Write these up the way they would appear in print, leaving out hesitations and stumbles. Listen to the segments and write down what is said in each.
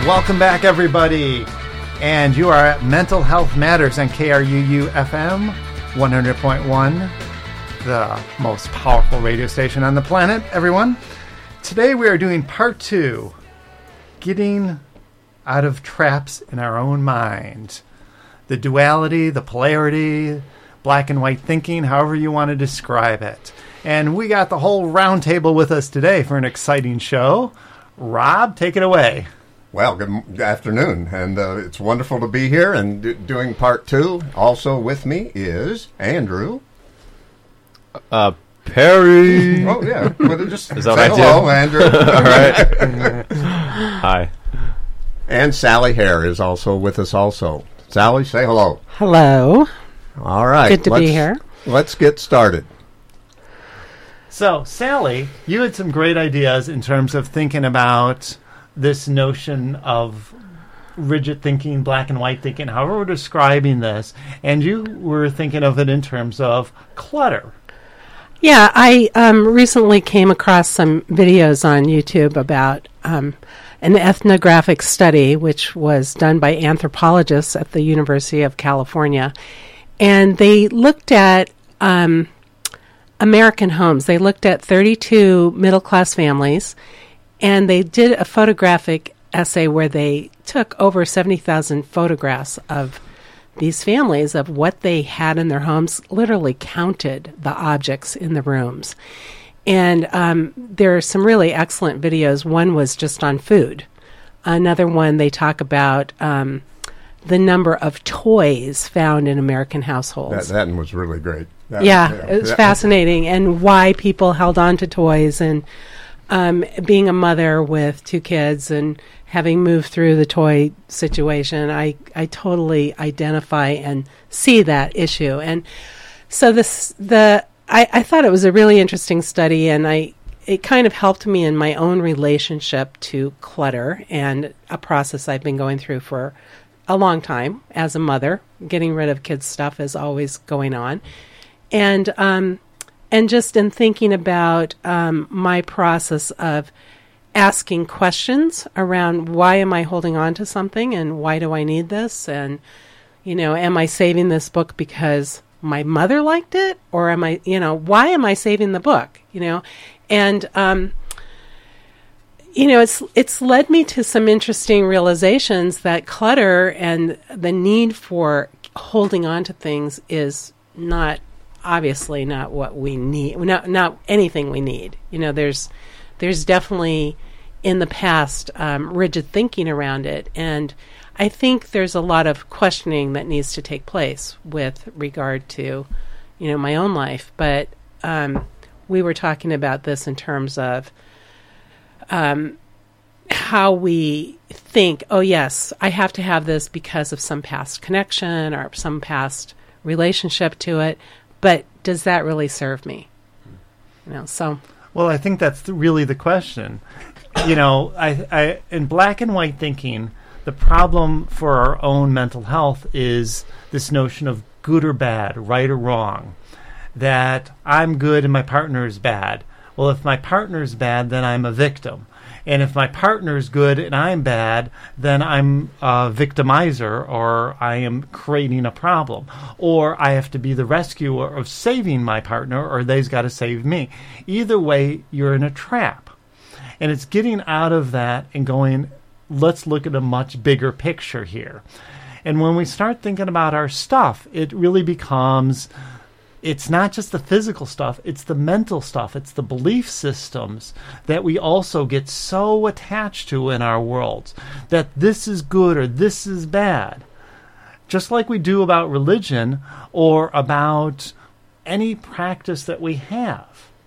Welcome back, everybody. And you are at Mental Health Matters on KRUU FM 100.1, the most powerful radio station on the planet, everyone. Today we are doing part 2, getting out of traps in our own mind. The duality, the polarity, black and white thinking, however you want to describe it. And we got the whole round table with us today for an exciting show. Rob, take it away. Well, good afternoon, and it's wonderful to be here and doing part 2. Also with me is Andrew. Perry. Oh, yeah. Well, just Is that say what I hello, do? Andrew. All right. Hi. And Sally Hare is also with us also. Sally, say hello. Hello. All right. Good to be here. Let's get started. So, Sally, you had some great ideas in terms of thinking about this notion of rigid thinking, black and white thinking, however we're describing this, and you were thinking of it in terms of clutter. Yeah, I recently came across some videos on YouTube about an ethnographic study which was done by anthropologists at the University of California. And they looked at American homes. They looked at 32 middle-class families, and they did a photographic essay where they took over 70,000 photographs of these families, of what they had in their homes, literally counted the objects in the rooms. And there are some really excellent videos. One was just on food. Another one, they talk about the number of toys found in American households. That one was really great. It was fascinating, and why people held on to toys. And being a mother with 2 kids and having moved through the toy situation, I totally identify and see that issue. And so I thought it was a really interesting study, and it kind of helped me in my own relationship to clutter, and a process I've been going through for a long time as a mother. Getting rid of kids' stuff is always going on. And just in thinking about my process of asking questions around, why am I holding on to something, and why do I need this? And, am I saving this book because my mother liked it? Or am I, why am I saving the book? And, it's led me to some interesting realizations that clutter and the need for holding on to things is obviously not what we need, not anything we need. There's definitely in the past rigid thinking around it, and I think there's a lot of questioning that needs to take place with regard to, my own life. But we were talking about this in terms of how we think, oh yes, I have to have this because of some past connection or some past relationship to it. But does that really serve me? Well, I think that's really the question. I in black and white thinking, the problem for our own mental health is this notion of good or bad, right or wrong, that I'm good and my partner is bad. Well, if my partner is bad, then I'm a victim. And if my partner's good and I'm bad, then I'm a victimizer, or I am creating a problem. Or I have to be the rescuer of saving my partner, or they've got to save me. Either way, you're in a trap. And it's getting out of that and going, let's look at a much bigger picture here. And when we start thinking about our stuff, it really becomes... It's not just the physical stuff, it's the mental stuff, it's the belief systems that we also get so attached to in our worlds, that this is good or this is bad. Just like we do about religion or about any practice that we have.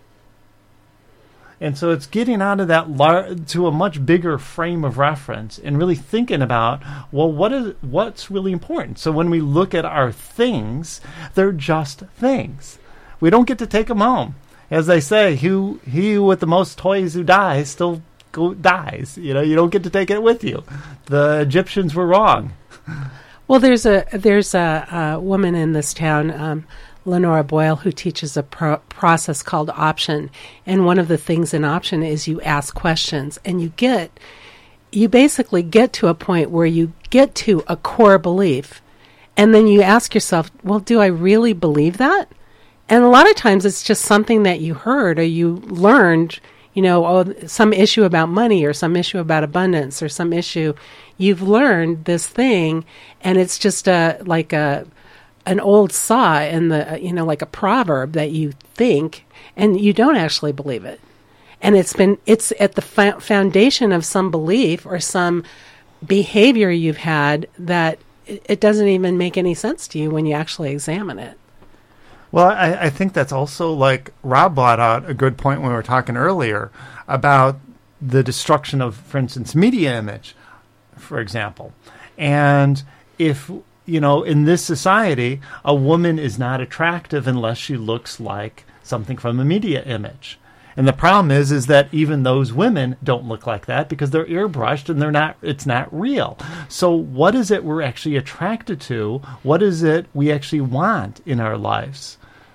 And so it's getting out of that to a much bigger frame of reference and really thinking about, well, what's really important? So when we look at our things, they're just things. We don't get to take them home. As they say, he with the most toys who dies still dies. You don't get to take it with you. The Egyptians were wrong. Well, there's a woman in this town, Lenora Boyle, who teaches a process called option. And one of the things in option is you ask questions, and you get you basically get to a point where you get to a core belief, and then you ask yourself, well, do I really believe that? And a lot of times it's just something that you heard or you learned, some issue about money or some issue about abundance or some issue. You've learned this thing, and it's just an old saw in the, like a proverb that you think, and you don't actually believe it. And it's at the foundation of some belief or some behavior you've had that it doesn't even make any sense to you when you actually examine it. Well, I think that's also, like Rob brought out a good point when we were talking earlier about the destruction of, for instance, media image, for example. And if, in this society, a woman is not attractive unless she looks like something from a media image. And the problem is that even those women don't look like that because they're airbrushed and it's not real. So what is it we're actually attracted to? What is it we actually want in our lives?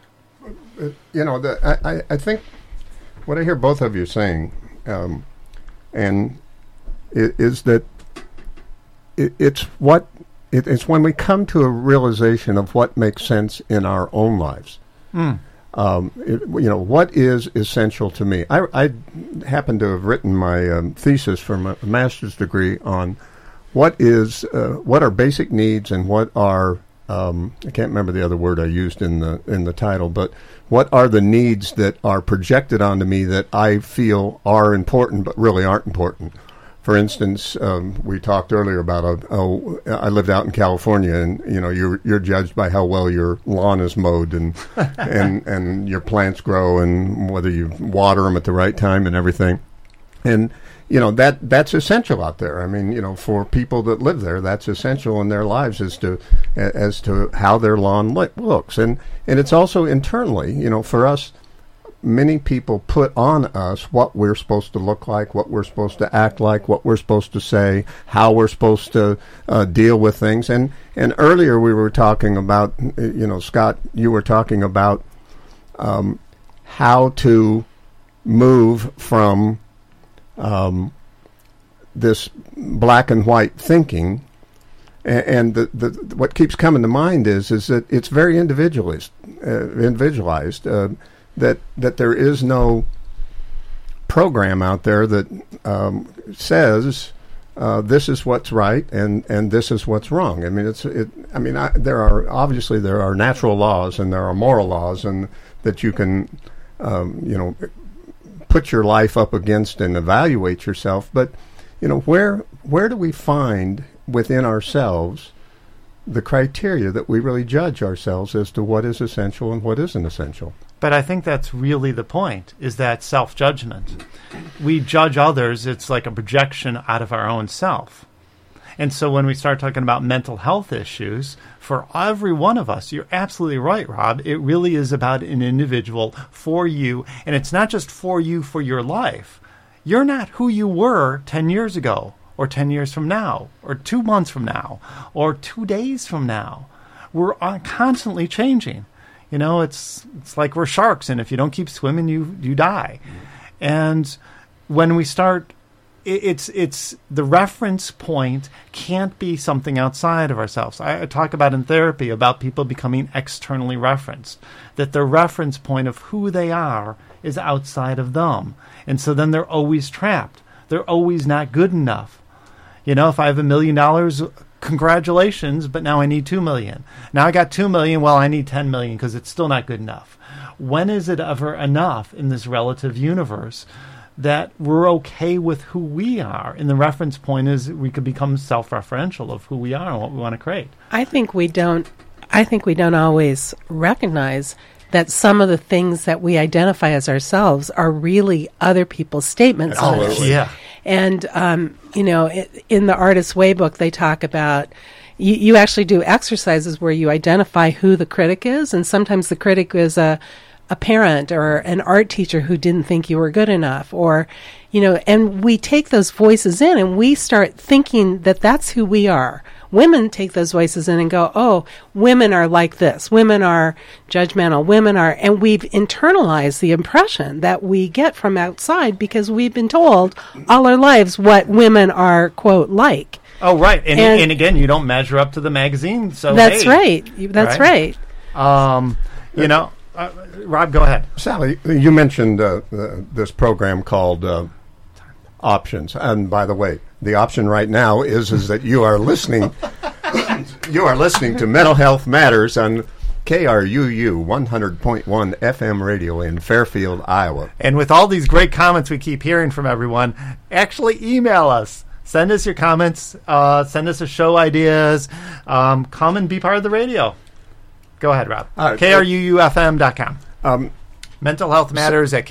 I think what I hear both of you saying, is that it's when we come to a realization of what makes sense in our own lives. What is essential to me? I happen to have written my thesis for my master's degree on what are basic needs and what are I can't remember the other word I used in the title, but what are the needs that are projected onto me that I feel are important but really aren't important? For instance, we talked earlier about I lived out in California, and you're judged by how well your lawn is mowed and and your plants grow and whether you water them at the right time and everything. And that's essential out there. I mean, for people that live there, that's essential in their lives as to how their lawn looks. And it's also internally, for us. Many people put on us what we're supposed to look like, what we're supposed to act like, what we're supposed to say, how we're supposed to deal with things. And earlier we were talking about, Scott, you were talking about how to move from this black and white thinking. And what keeps coming to mind is that it's very individualized. That there is no program out there that says this is what's right and this is what's wrong. I mean, there are natural laws and there are moral laws and that you can put your life up against and evaluate yourself. But where do we find within ourselves the criteria that we really judge ourselves as to what is essential and what isn't essential? But I think that's really the point, is that self-judgment. We judge others, it's like a projection out of our own self. And so when we start talking about mental health issues, for every one of us, you're absolutely right, Rob, it really is about an individual for you. And it's not just for you for your life. You're not who you were 10 years ago, or 10 years from now, or 2 months from now, or 2 days from now. We're constantly changing. It's like we're sharks, and if you don't keep swimming, you die. And when we start, it's the reference point can't be something outside of ourselves. I talk about in therapy about people becoming externally referenced, that the reference point of who they are is outside of them. And so then they're always trapped. They're always not good enough. If I have $1 million, congratulations, but now I need 2 million. Now I got 2 million, well, I need 10 million because it's still not good enough. When is it ever enough in this relative universe that we're okay with who we are? And the reference point is we could become self-referential of who we are and what we want to create. I think we don't always recognize that some of the things that we identify as ourselves are really other people's statements on us. Yeah. And, in the Artist's Way book, they talk about, you actually do exercises where you identify who the critic is. And sometimes the critic is a parent or an art teacher who didn't think you were good enough. Or, and we take those voices in and we start thinking that that's who we are. women take those voices in and go, oh, women are like this. Women are judgmental. Women are, and we've internalized the impression that we get from outside because we've been told all our lives what women are, quote, like. Oh, right. And again, you don't measure up to the magazine. So that's right. That's right. You know, Rob, go ahead. Sally, you mentioned this program called Options. And by the way, the option right now is that you are listening. You are listening to Mental Health Matters on KRUU 100.1 FM radio in Fairfield, Iowa. And with all these great comments we keep hearing from everyone, actually email us. Send us your comments. Send us show ideas. Come and be part of the radio. Go ahead, Rob. KRUUFM.com. Mental Health Matters at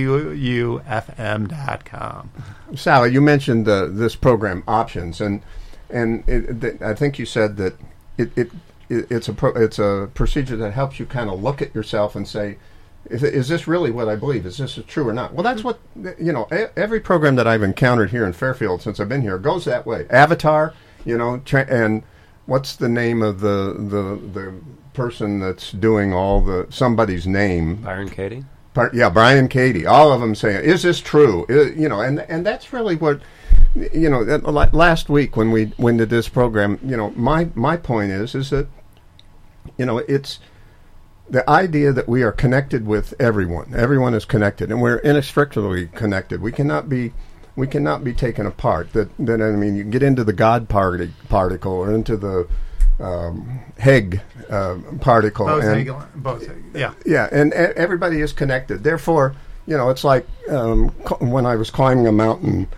KRUUFM.com. Sally, you mentioned this program, Options, and I think you said that it's a procedure that helps you kind of look at yourself and say, is this really what I believe? Is this true or not? Well, that's what, every program that I've encountered here in Fairfield since I've been here goes that way. Avatar, and what's the name of the person that's doing somebody's name? Byron Katie? Brian and Katie. All of them saying, is this true? And that's really what, last week when we did this program, my point is that, it's the idea that we are connected with everyone. Everyone is connected, and we're inextricably connected. We cannot be taken apart. You get into the God particle or into the Higgs particle, yeah, and everybody is connected. Therefore, it's like when I was climbing a mountain,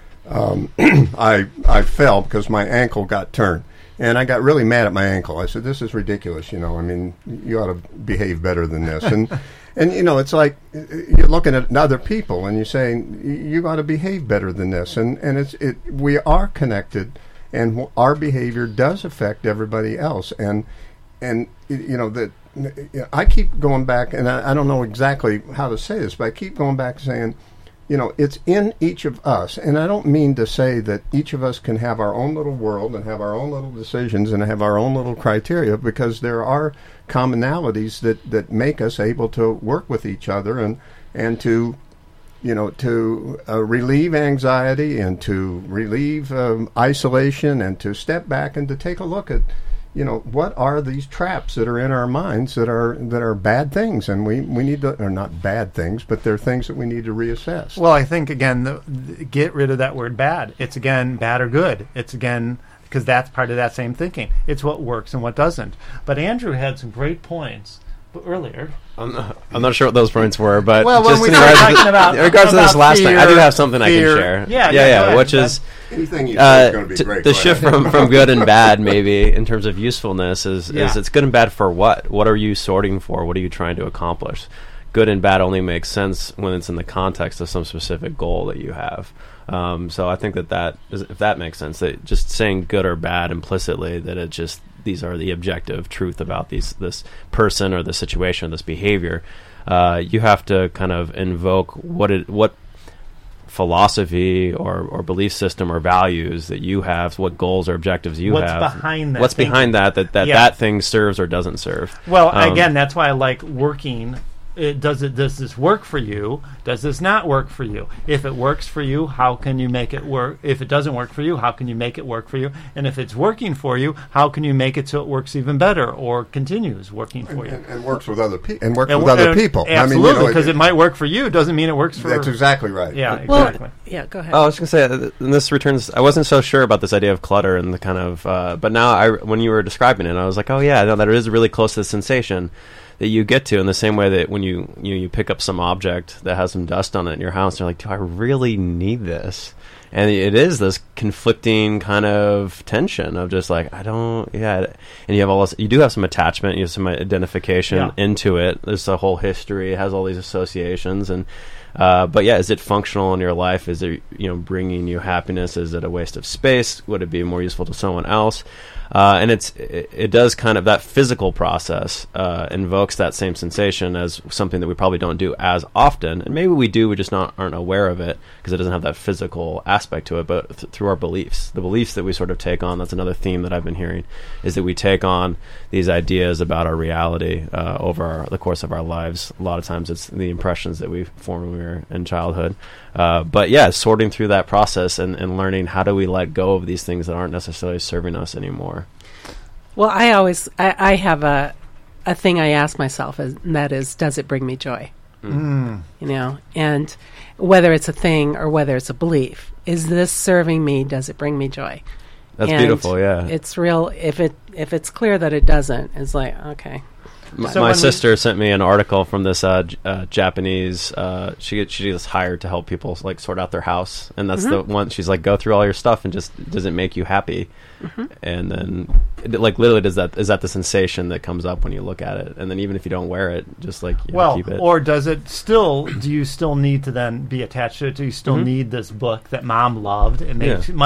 I fell because my ankle got turned. And I got really mad at my ankle. I said, this is ridiculous, you ought to behave better than this. And it's like you're looking at other people and you're saying, you ought to behave better than this. And we are connected, and our behavior does affect everybody else. And I keep going back, and I don't know exactly how to say this, but I keep going back saying, it's in each of us. And I don't mean to say that each of us can have our own little world and have our own little decisions and have our own little criteria, because there are commonalities that make us able to work with each other and to relieve anxiety and to relieve isolation and to step back and to take a look at what are these traps that are in our minds that are bad things, and we need to, or not bad things, but they're things that we need to reassess. Well, I think, again, get rid of that word bad. It's, again, bad or good. It's, again, because that's part of that same thinking. It's what works and what doesn't. But Andrew had some great points earlier. I'm not sure what those points were, but just in regards to this last thing, I do have something I can share. Yeah, which is anything you say is going to be great. The shift from good and bad, maybe in terms of usefulness, is it's good and bad for what? What are you sorting for? What are you trying to accomplish? Good and bad only makes sense when it's in the context of some specific goal that you have. So I think if that makes sense, that just saying good or bad implicitly, that it just these are the objective truth about this person or the situation or this behavior. You have to kind of invoke what philosophy or belief system or values that you have, what goals or objectives you have. What's behind that thing serves or doesn't serve. Well, again, that's why I like working. Does this work for you? Does this not work for you? If it works for you, how can you make it work? If it doesn't work for you, how can you make it work for you? And if it's working for you, how can you make it so it works even better or continues working for you? And works with other people. Other people. Absolutely, because it might work for you doesn't mean it works for... That's exactly right. Yeah, exactly. Well, go ahead. I was going to say, and this returns... I wasn't so sure about this idea of clutter and the kind of... but now, when you were describing it, I was like, oh yeah, no, that is really close to the sensation that you get to, in the same way that when you pick up some object that has some dust on it in your house, you're like, do I really need this? And it is this conflicting kind of tension of just like, I don't, and you have all this, you do have some attachment, you have some identification into it. There's a whole history, it has all these associations, and but is it functional in your life? Is it bringing you happiness? Is it a waste of space? Would it be more useful to someone else? And it does kind of, that physical process invokes that same sensation as something that we probably don't do as often, and maybe we do, we just aren't aware of it because it doesn't have that physical aspect aspect to it, but through our beliefs. The beliefs that we sort of take on, that's another theme that I've been hearing, is that we take on these ideas about our reality over the course of our lives. A lot of times it's the impressions that we form when we were in childhood. But yeah, sorting through that process and learning how do we let go of these things that aren't necessarily serving us anymore. Well, I have a thing I ask myself, and that is, does it bring me joy? You know, and whether it's a thing or whether it's a belief, is this serving me? Does it bring me joy? That's and beautiful. Yeah, it's real. If it's clear that it doesn't, it's like, okay. My sister sent me an article from this Japanese. She gets hired to help people like sort out their house, and that's the one. She's like, go through all your stuff and just, does it make you happy? And then, like, literally, is that the sensation that comes up when you look at it? And then even if you don't wear it, just like keep it. Or does it still? Do you still need to then be attached to it? Do you still need this book that mom loved? And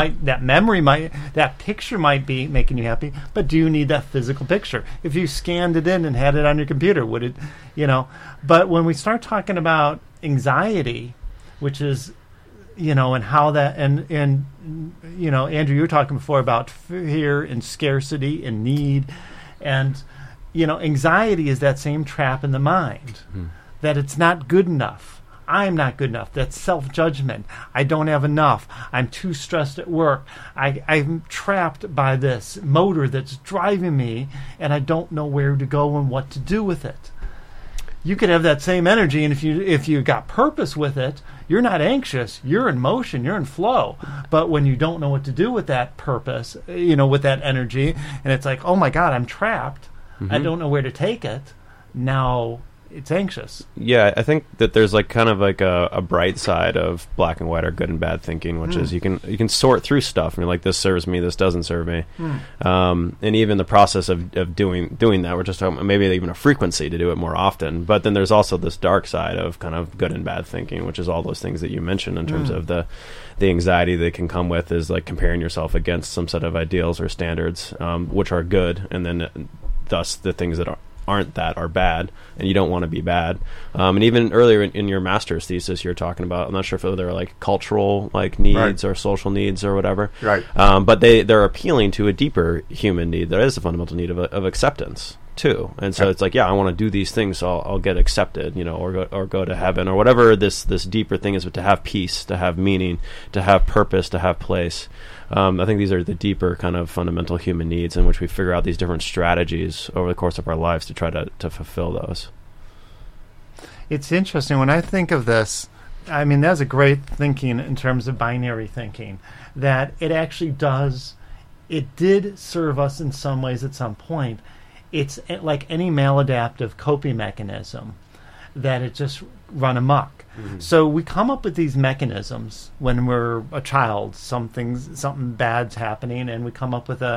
that picture might be making you happy, but do you need that physical picture? If you scanned it in and had it on your computer, would it? You know. But when we start talking about anxiety, which is, you know, and how that, and you know, Andrew, you were talking before about fear and scarcity and need, and, you know, anxiety is that same trap in the mind, that it's not good enough. I'm not good enough. That's self-judgment. I don't have enough. I'm too stressed at work. I'm trapped by this motor that's driving me, and I don't know where to go and what to do with it. You could have that same energy, and if you got purpose with it, you're not anxious. You're in motion. You're in flow. But when you don't know what to do with that purpose, you know, with that energy, and it's like, oh my God, I'm trapped. I don't know where to take it. Now it's anxious. Yeah, I think that there's like kind of like a bright side of black and white or good and bad thinking, which is you can sort through stuff and you're like, this serves me, this doesn't serve me. And even the process of doing that, we're just talking about maybe even a frequency to do it more often. But then there's also this dark side of kind of good and bad thinking, which is all those things that you mentioned in terms of the anxiety that can come with is like comparing yourself against some set of ideals or standards, which are good, and then thus the things that aren't that are bad, and you don't want to be bad. And even earlier in your master's thesis, you're talking about, I'm not sure if they were like cultural like needs or social needs or whatever. Right. But they're appealing to a deeper human need that is a fundamental need of acceptance too. And so it's like, yeah, I want to do these things, so I'll get accepted, you know, or go to heaven or whatever this deeper thing is, but to have peace, to have meaning, to have purpose, to have place. I think these are the deeper kind of fundamental human needs in which we figure out these different strategies over the course of our lives to try to fulfill those. It's interesting when I think of this. I mean, that's a great thinking in terms of binary thinking, that it actually did serve us in some ways at some point. It's like any maladaptive coping mechanism, that it just run amok. So we come up with these mechanisms when we're a child. Something bad's happening, and we come up with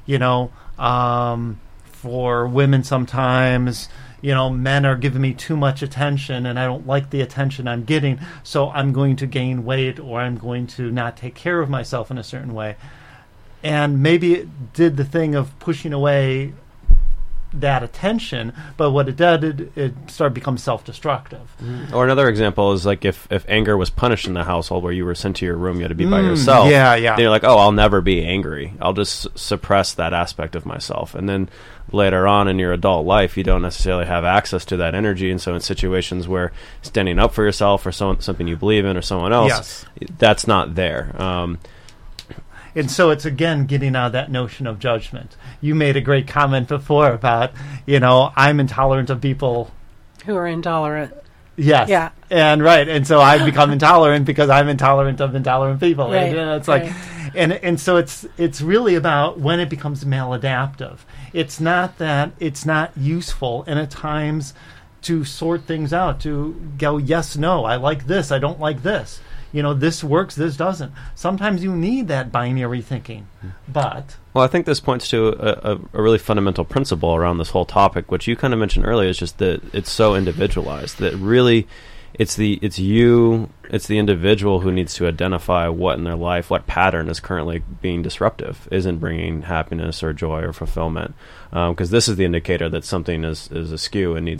for women sometimes, you know, men are giving me too much attention, and I don't like the attention I'm getting, so I'm going to gain weight, or I'm going to not take care of myself in a certain way. And maybe it did the thing of pushing away that attention, but what it did, it started to become self-destructive. Or another example is like if anger was punished in the household where you were sent to your room, you had to be by yourself. Then you're like, oh, I'll never be angry. I'll just suppress that aspect of myself. And then later on in your adult life, you don't necessarily have access to that energy. And so in situations where standing up for yourself or something you believe in or someone else, that's not there. And so it's, again, getting out of that notion of judgment. You made a great comment before about, you know, I'm intolerant of people who are intolerant. Yes. Yeah. And right. And so I've become intolerant because I'm intolerant of intolerant people. Right. And, you know, it's like, and so it's really about when it becomes maladaptive. It's not that it's not useful, and at times to sort things out, to go, yes, no, I like this, I don't like this. You know, this works, this doesn't. Sometimes you need that binary thinking, but... Well, I think this points to a really fundamental principle around this whole topic, which you kind of mentioned earlier, is just that it's so individualized, that really it's the individual who needs to identify what in their life, what pattern is currently being disruptive, isn't bringing happiness or joy or fulfillment, because this is the indicator that something is askew and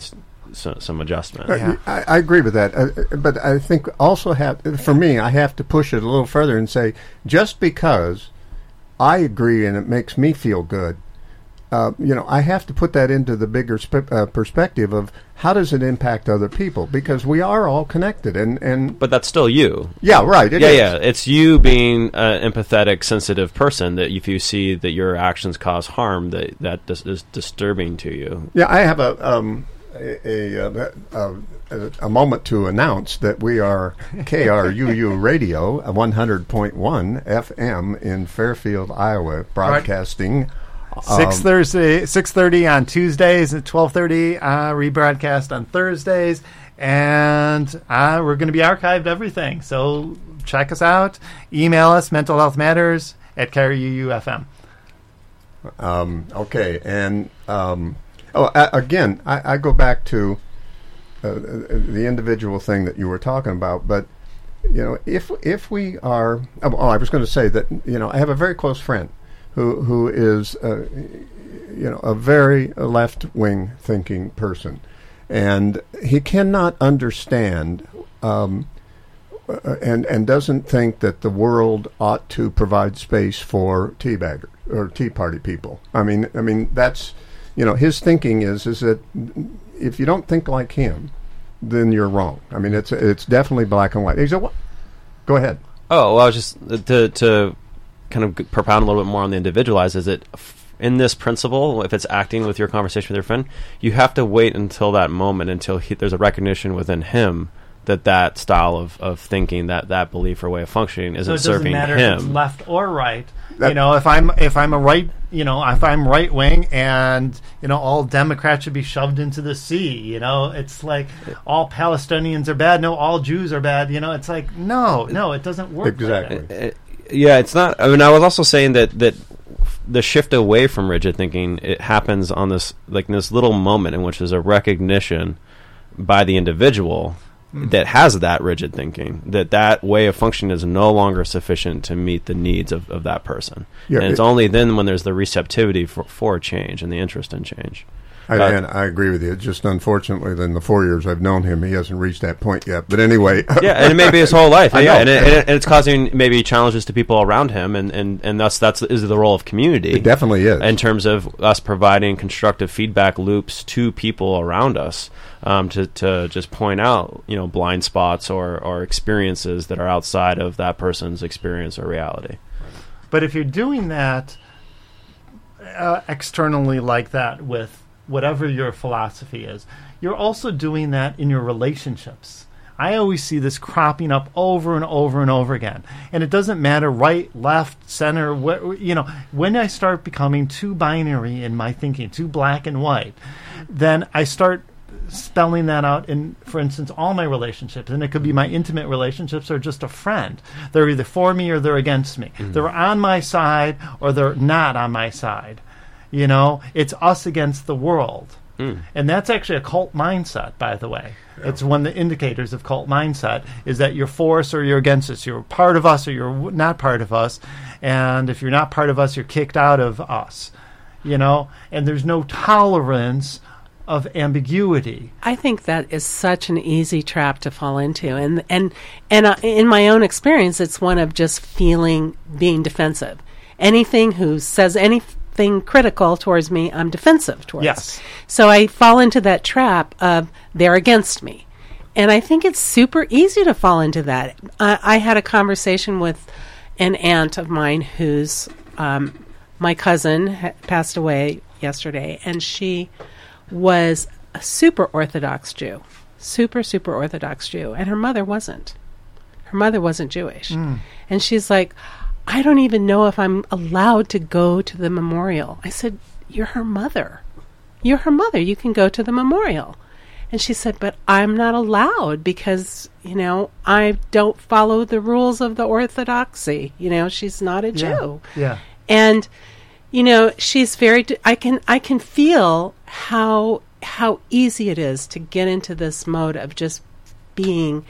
some adjustment. Yeah. I agree with that, but I think also for me, I have to push it a little further and say, just because I agree and it makes me feel good, I have to put that into the bigger perspective of how does it impact other people, because we are all connected. But that's still you. Yeah, right. Yeah. It's you being an empathetic, sensitive person that if you see that your actions cause harm, that is disturbing to you. Yeah, I have a moment to announce that we are KRUU Radio, 100.1 FM in Fairfield, Iowa, broadcasting. 6:30 on Tuesdays and 12:30 rebroadcast on Thursdays, and we're going to be archived everything. So check us out. Email us mentalhealthmatters@KRUU-FM. Okay, and again, I go back to the individual thing that you were talking about, but if we are, I was going to say that I have a very close friend who is a very left-wing thinking person, and he cannot understand and doesn't think that the world ought to provide space for teabaggers or Tea Party people. I mean that's his thinking is that if you don't think like him, then you're wrong. I mean it's definitely black and white. He said, "What? Go ahead." Oh, well, I was just to kind of propound a little bit more on the individualized, is that in this principle, if it's acting with your conversation with your friend, you have to wait until that moment, until there's a recognition within him that style of thinking, that belief or way of functioning isn't serving him. So it doesn't matter if it's left or right. If I'm a right, if I'm right wing, and all Democrats should be shoved into the sea. It's like all Palestinians are bad. No, all Jews are bad. It's like no, it doesn't work. Exactly. Like that. Yeah, it's not. I mean, I was also saying that the shift away from rigid thinking, it happens on this little moment in which there's a recognition by the individual that has that rigid thinking, that way of functioning is no longer sufficient to meet the needs of that person. Yeah, and it's only then when there's the receptivity for change and the interest in change. And I agree with you. Just unfortunately, in the 4 years I've known him, he hasn't reached that point yet. But anyway. Yeah, and it may be his whole life. And it's causing maybe challenges to people around him, and thus that is the role of community. It definitely is. In terms of us providing constructive feedback loops to people around us to just point out, blind spots or experiences that are outside of that person's experience or reality. But if you're doing that externally like that with whatever your philosophy is, you're also doing that in your relationships. I always see this cropping up over and over and over again. And it doesn't matter right, left, center, when I start becoming too binary in my thinking, too black and white, then I start spelling that out in, for instance, all my relationships. And it could be my intimate relationships or just a friend. They're either for me or they're against me. Mm-hmm. They're on my side or they're not on my side. It's us against the world. And that's actually a cult mindset, by the way. Yeah. It's one of the indicators of cult mindset is that you're for us or you're against us. You're part of us or you're not part of us. And if you're not part of us, you're kicked out of us. And there's no tolerance of ambiguity. I think that is such an easy trap to fall into. And in my own experience, it's one of just being defensive. Anything who says anything critical towards me, I'm defensive towards. Yes. So I fall into that trap of they're against me. And I think it's super easy to fall into that. I had a conversation with an aunt of mine who's my cousin passed away yesterday, and she was a super Orthodox Jew, super Orthodox Jew, and her mother wasn't. Her mother wasn't Jewish. And she's like, I don't even know if I'm allowed to go to the memorial. I said, you're her mother. You're her mother. You can go to the memorial. And she said, but I'm not allowed because, I don't follow the rules of the Orthodoxy. She's not a Jew. Yeah. And, she's very, I can feel how easy it is to get into this mode of just being,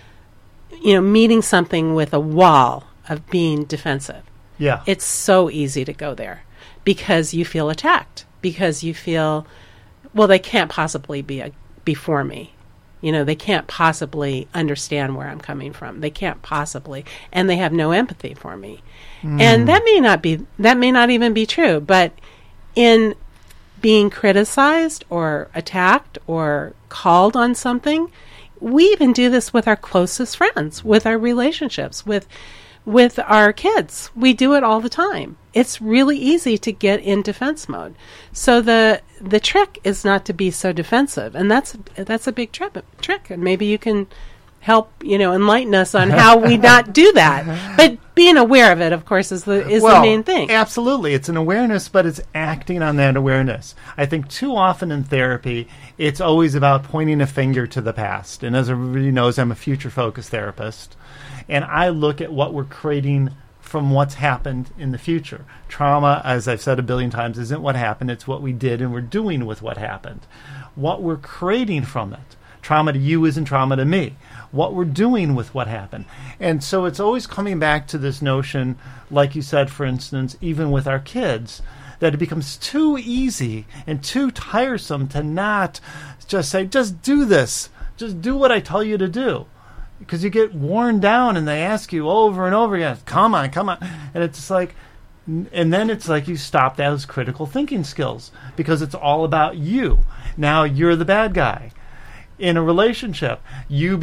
meeting something with a wall of being defensive. Yeah. It's so easy to go there because you feel attacked, because you feel, well, they can't possibly be be for me. They can't possibly understand where I'm coming from. They can't possibly, and they have no empathy for me. And that may not even be true, but in being criticized or attacked or called on something, we even do this with our closest friends, with our relationships, with our kids. We do it all the time. It's really easy to get in defense mode. So the trick is not to be so defensive, and that's a big trick. And maybe you can help enlighten us on how we not do that. But being aware of it, of course, is the main thing. Absolutely, it's an awareness, but it's acting on that awareness. I think too often in therapy, it's always about pointing a finger to the past. And as everybody knows, I'm a future-focused therapist, and I look at what we're creating from what's happened in the future. Trauma, as I've said a billion times, isn't what happened. It's what we did and we're doing with what happened. What we're creating from it. Trauma to you isn't trauma to me. What we're doing with what happened. And so it's always coming back to this notion, like you said, for instance, even with our kids, that it becomes too easy and too tiresome to not just say, just do this. Just do what I tell you to do. Because you get worn down and they ask you over and over again, come on. And it's like, and then it's like you stop those critical thinking skills because it's all about you. Now you're the bad guy. In a relationship, you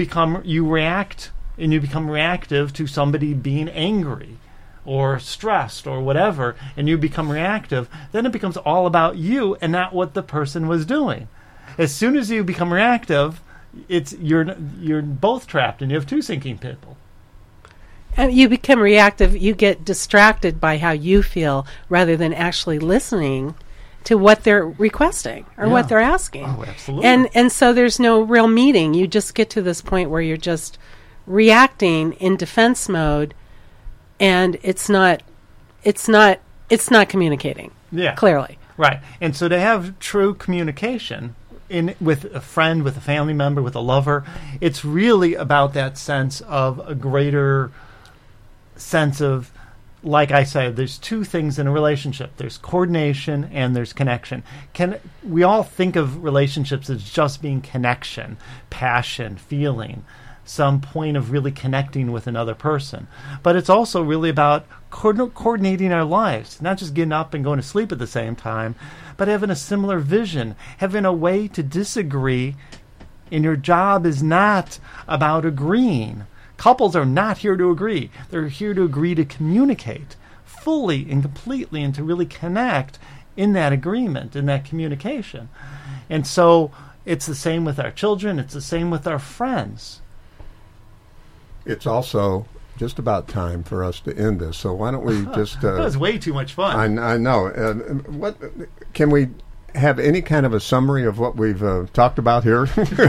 react and you become reactive to somebody being angry or stressed or whatever, and you become reactive. Then it becomes all about you and not what the person was doing. As soon as you become reactive, you're both trapped and you have two sinking people. And you become reactive. You get distracted by how you feel rather than actually listening to what they're requesting or what they're asking. Oh, absolutely. And so there's no real meeting. You just get to this point where you're just reacting in defense mode, and it's not communicating. Yeah. Clearly. Right. And so to have true communication with a friend, with a family member, with a lover, it's really about that sense of a greater sense of, like I said, there's two things in a relationship. There's coordination and there's connection. We all think of relationships as just being connection, passion, feeling, some point of really connecting with another person. But it's also really about coordinating our lives, not just getting up and going to sleep at the same time, but having a similar vision, having a way to disagree. And your job is not about agreeing. Couples are not here to agree. They're here to agree to communicate fully and completely and to really connect in that agreement, in that communication. And so it's the same with our children. It's the same with our friends. It's also just about time for us to end this. So why don't we just... that was way too much fun. I know. What can we have any kind of a summary of what we've talked about here?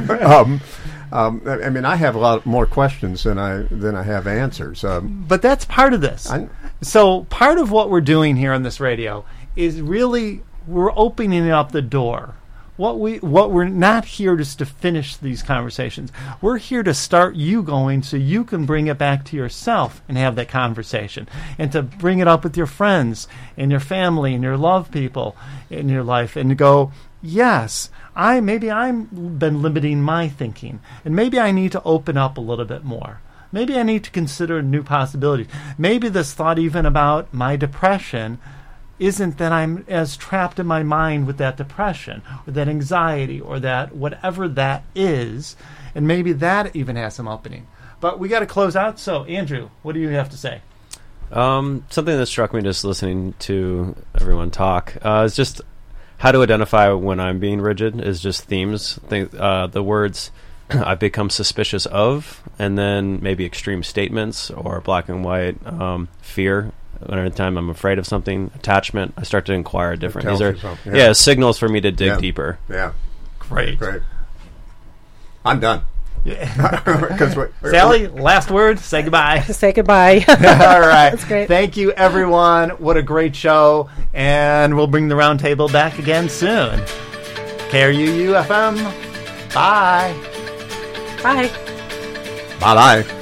I mean, I have a lot more questions than I have answers. But that's part of this. So part of what we're doing here on this radio is really we're opening up the door. What we're not here just to finish these conversations. We're here to start you going so you can bring it back to yourself and have that conversation, and to bring it up with your friends and your family and your loved people in your life, and to go, yes, maybe I've been limiting my thinking, and maybe I need to open up a little bit more. Maybe I need to consider new possibilities. Maybe this thought even about my depression isn't that I'm as trapped in my mind with that depression or that anxiety or that whatever that is, and maybe that even has some opening. But we got to close out. So, Andrew, what do you have to say? Something that struck me just listening to everyone talk is just how to identify when I'm being rigid is just themes. The words I've become suspicious of, and then maybe extreme statements or black and white fear. Every time I'm afraid of something, attachment, I start to inquire different. These are signals for me to dig deeper. Yeah, great. I'm done. Yeah. Sally, last word. Say goodbye. Say goodbye. All right. That's great. Thank you, everyone. What a great show, and we'll bring the round table back again soon. KRUU FM. Bye. Bye. Bye-bye.